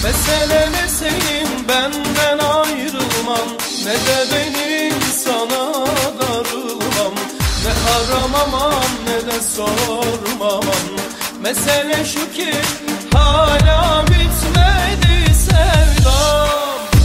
Mesele ne senin benden ayrılman, ne de benim sana darılmam. Ne aramamam ne de sormamam. Mesele şu ki hala bitmedi sevdam.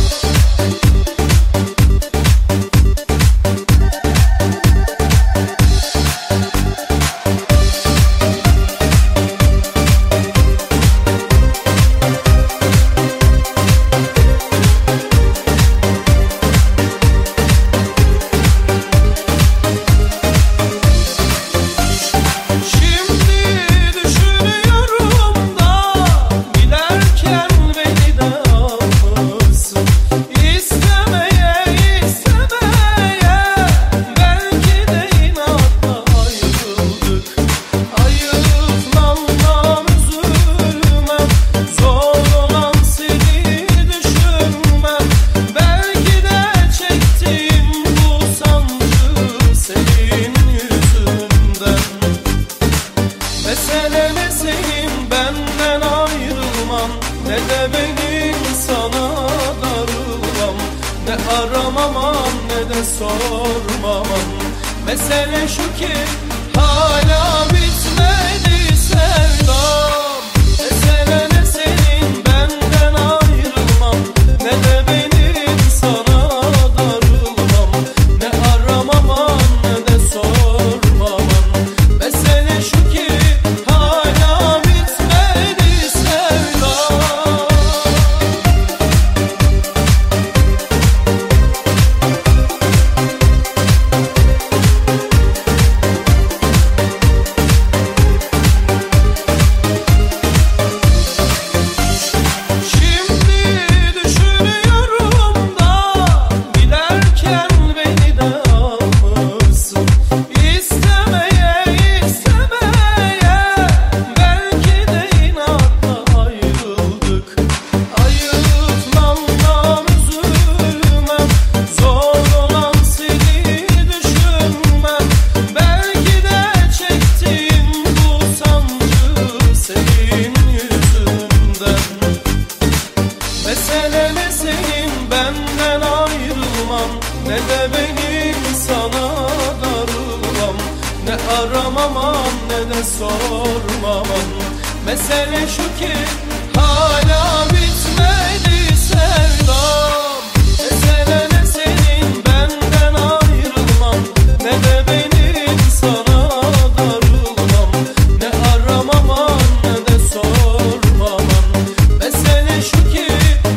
Mesele ne senin benden ayrılman, ne de benim sana darılmam. Ne aramamam ne de sormamam. Mesele şu ki hala bitmedi sevdam. Mesele ne senin benden ayrılman, ne de benim sana darılmam. Ne aramamam ne de sormamam. Mesele şu ki mesele ne senin benden ayrılman, ne de benim sana darılmam. Ne aramamam ne de sormamam. Mesele şu ki hala bitmedi sevdam. Mesele ne senin benden ayrılman, ne de benim sana darılmam. Ne aramamam ne de sormamam. Mesele şu ki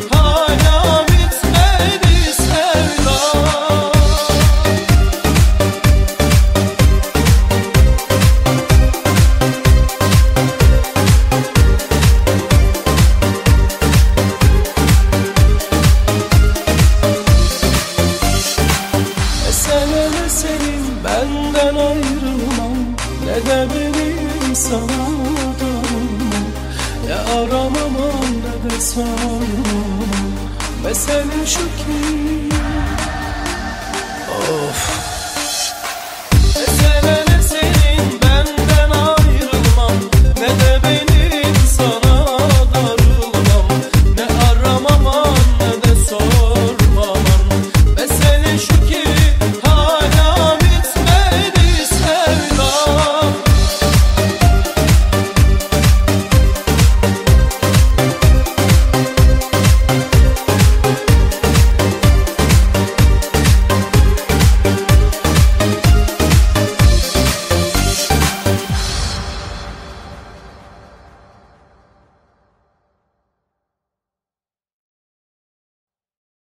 senin benden ayrılmam, ne de benim sana darılmam. Ne aramamam ne de sormam. Mesele şu ki